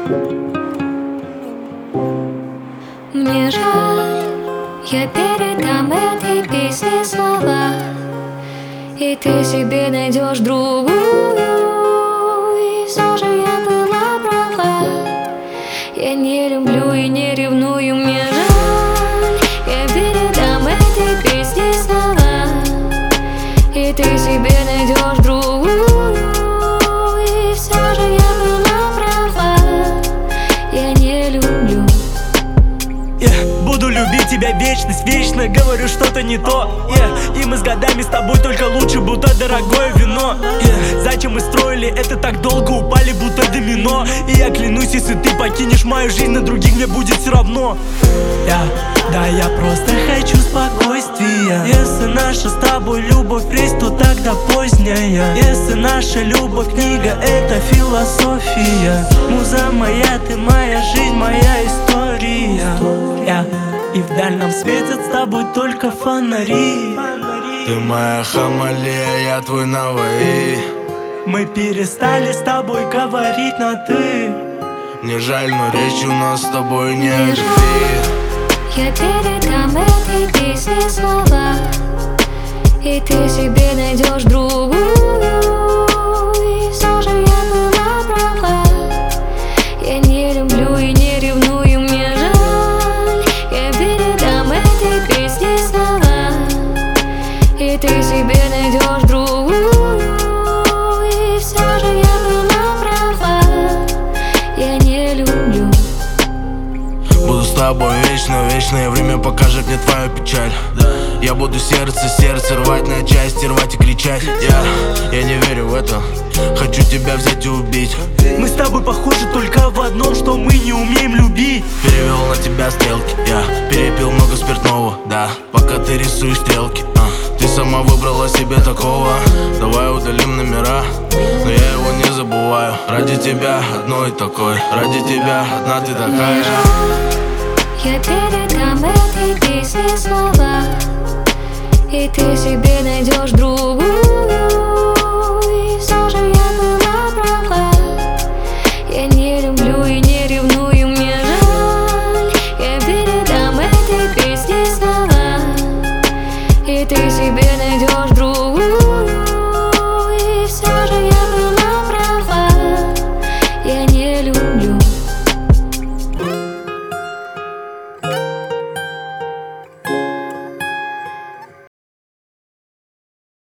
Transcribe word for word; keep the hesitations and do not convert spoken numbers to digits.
Мне жаль, я передам этой песне слова, и ты себе найдешь другую. И все же я была права. Я не люблю и не ревную. Мне жаль, я передам этой песне слова, и ты себе найдешь другую. И все же я была права. Я не люблю. Yeah. Буду любить тебя вечность, вечно говорю что-то не то, yeah. И мы с годами с тобой только лучше, будто дорогое вино, yeah. Зачем мы строили это так долго, упали будто домино. И я клянусь, если ты покинешь мою жизнь, на других мне будет все равно. Yeah. Да, я просто хочу спокойствия. Если наша с тобой любовь рейс, то тогда поздняя. Если наша любовь книга, это философия. Муза моя, ты моя жизнь, моя история, yeah. И в дальнем светят с тобой только фонари. Ты моя Хамалия, я твой Наваи. Мы перестали с тобой говорить на ты. Мне жаль, но речь у нас с тобой не о любви. Я передам этой песне слова, и ты себе найдешь другую. И все же я была права. Я не люблю и не ревную. Мне жаль, я передам этой песне слова, и ты себе найдешь другую. И все же я была права. Я не люблю. Буду с тобой вечно, вечное время покажет мне твою печаль. Я буду сердце, сердце рвать на части, рвать и кричать. Я, я не верю в это, хочу тебя взять и убить. Мы с тобой похожи только в одном, что мы не умеем любить. Перевел на тебя стрелки, я перепил много спиртного, да. Пока ты рисуешь стрелки, а, ты сама выбрала себе такого. Давай удалим номера, но я его не забываю. Ради тебя одной такой, ради тебя одна ты такая же. Я передам этой песне слова, и ты себе найдешь друг.